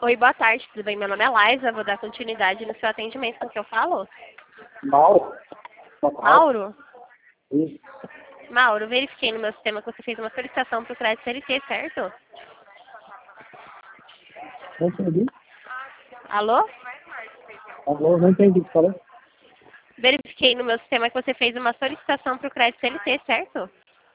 Oi, boa tarde, tudo bem? Meu nome é Laisa, vou dar continuidade no seu atendimento com o que eu falo. Mauro? Mauro? Isso. Mauro, verifiquei no meu sistema que você fez uma solicitação para o crédito CLT, certo? Não entendi. Alô? Alô, não entendi o que falou. Verifiquei no meu sistema que você fez uma solicitação para o crédito CLT, certo?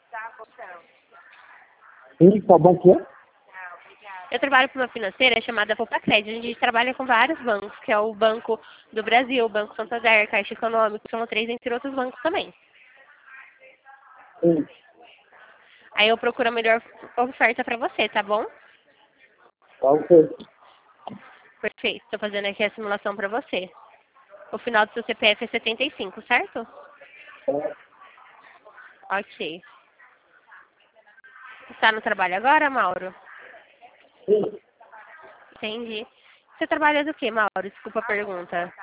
Sim, qual banco que é? Eu trabalho para uma financeira chamada Poupa Crédito. A gente trabalha com vários bancos, que é o Banco do Brasil, o Banco Santander, Caixa Econômica, são três entre outros bancos também. Sim. Aí eu procuro a melhor oferta para você, tá bom? Qual que é? Perfeito, estou fazendo aqui a simulação para você. O final do seu CPF é 75, certo? Ok. Está no trabalho agora, Mauro? Sim. Entendi. Você trabalha do que, Mauro? Desculpa a pergunta.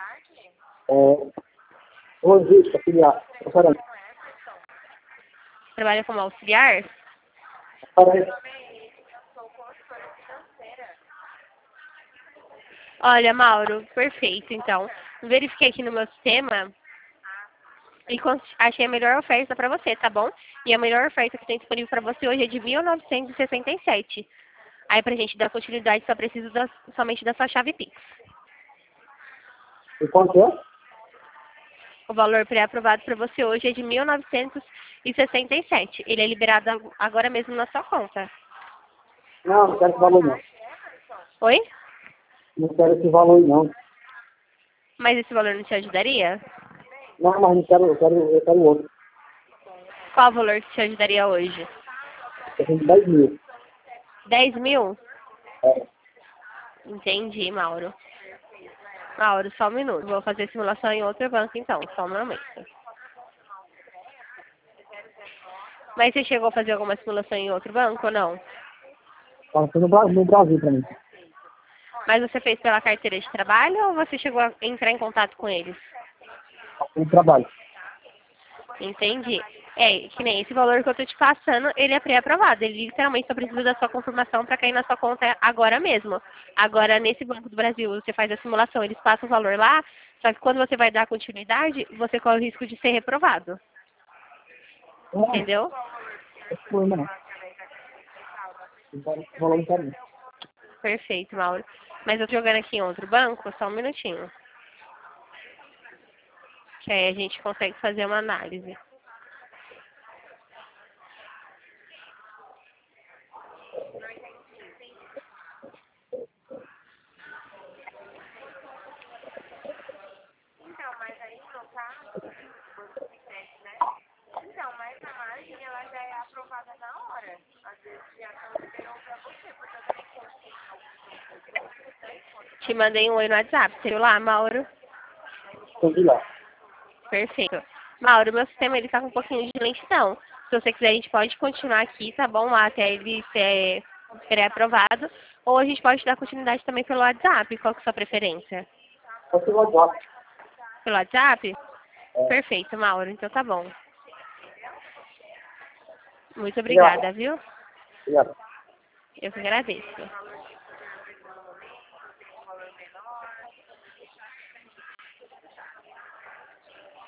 Logística, filial. Peraí. Trabalha como auxiliar? Peraí. Olha, Mauro, perfeito, então. Verifiquei aqui no meu sistema e achei a melhor oferta para você, tá bom? E a melhor oferta que tem disponível para você hoje é de 1.967. Aí, pra gente dar continuidade, só preciso somente da sua chave Pix. E quanto é? O valor pré-aprovado para você hoje é de 1.967. Ele é liberado agora mesmo na sua conta. Não, não quero esse valor não. Oi? Não quero esse valor não. Mas esse valor não te ajudaria? Não, mas não quero, eu quero outro. Qual o valor que te ajudaria hoje? Eu tenho 10 mil. 10 mil? É. Entendi, Mauro. Mauro, só um minuto. Vou fazer simulação em outro banco, então. Só um momento. Mas você chegou a fazer alguma simulação em outro banco ou não? Fala no Brasil pra mim. Mas você fez pela carteira de trabalho ou você chegou a entrar em contato com eles? No trabalho. Entendi. É, que nem esse valor que eu tô te passando, ele é pré-aprovado. Ele literalmente só precisa da sua confirmação para cair na sua conta agora mesmo. Agora, nesse Banco do Brasil, você faz a simulação, eles passam o valor lá, só que quando você vai dar continuidade, você corre o risco de ser reprovado. Não, Entendeu? esse problema não. Esse valor não quero não. Perfeito, Mauro. Mas eu tô jogando aqui em outro banco, só um minutinho. Que aí a gente consegue fazer uma análise. Te mandei um oi no WhatsApp, você viu lá, Mauro? Entendi lá. Perfeito. Mauro, meu sistema ele tá com um pouquinho de lentidão. Se você quiser, a gente pode continuar aqui, tá bom? Lá até ele ser pré-aprovado. Ou a gente pode dar continuidade também pelo WhatsApp. Qual que é a sua preferência? Só que o WhatsApp. Pelo WhatsApp? É. Perfeito, Mauro. Então tá bom. Muito Obrigado. obrigada, viu? Obrigado. Eu que agradeço.